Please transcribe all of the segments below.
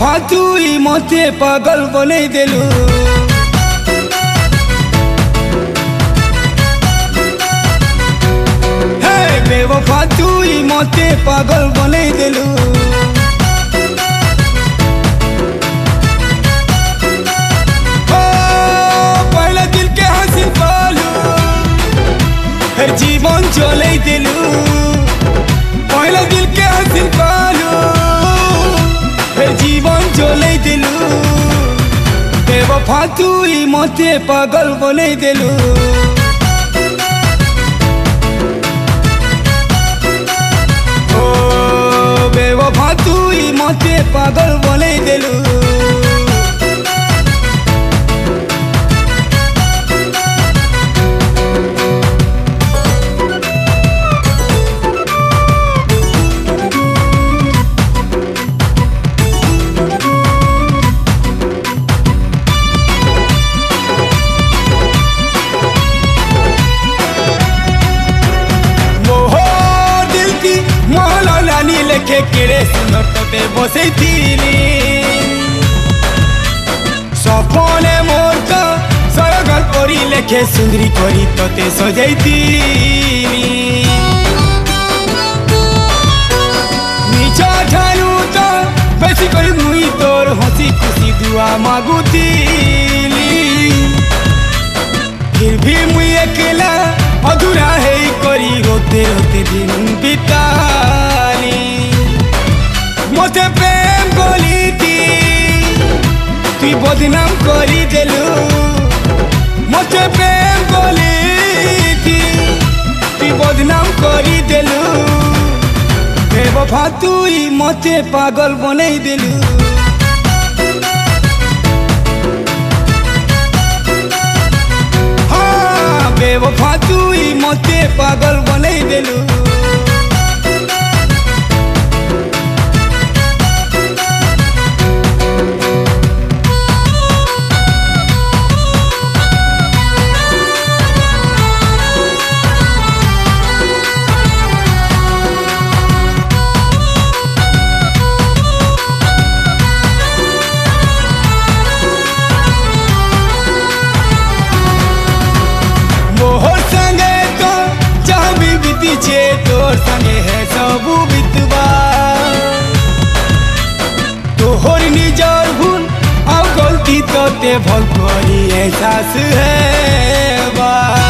बेवफा तुई मते पागल बनै देलु। हे बेवफा तुई मते पागल बनै देलु। पहले दिल के हासिल पालू फिर जीवन चले देलु। पहले दिल के हासिल पालू फिर जीवन चले देलु। बेवफा तुई मते पागल बनै देलु। ओ बेवफा तुई मते पागल बनै देलु। लेखे केड़े सुंदर तोते बसई थीली सपने मोर का सरगल परी लेखे सुंदरी करी तोते सजाई थीली। नीचा ठानू तो बेसी करी मुई तोर हंसी खुशी दुआ मागुतीली। फिर भी मुई अकेला अधूरा है करी रोते रोते दिन बिताली। मते प्रेम गली थी तुई बदनाम करी देलु। मते प्रेम गली थी तुई बदनाम करी देलु। बेवफा तुई मते पागल बनै देलु। हाँ बेवफा तुई मते पागल बनै देलु। तोर संगे है सबू बितवा तोहर निजर भूल और गलती तोते भल करी एहसास है बा।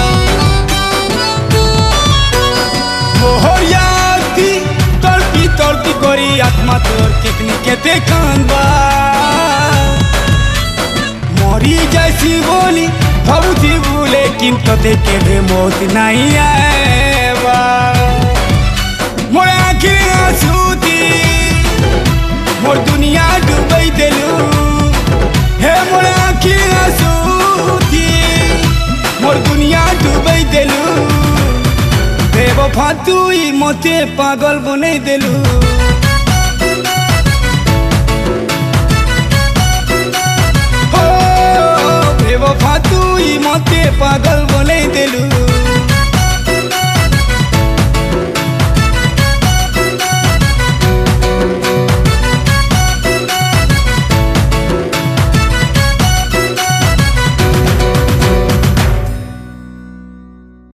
मोहर यादी तड़पी करी आत्मा तोर केतनी केते कांदबा। मरी जैसी बोली भावुथी बोले किन तोते केबे मौत नहीं आएबा। मोर आखिर आंसू थी मोर दुनिया डूबई देलु। हे मोर आखिर आंसू थी मोर दुनिया डूबई देलु। बेवफा तुई मते पागल बनै देलु। हो बेवफा तुई मते पागल बनै देलु।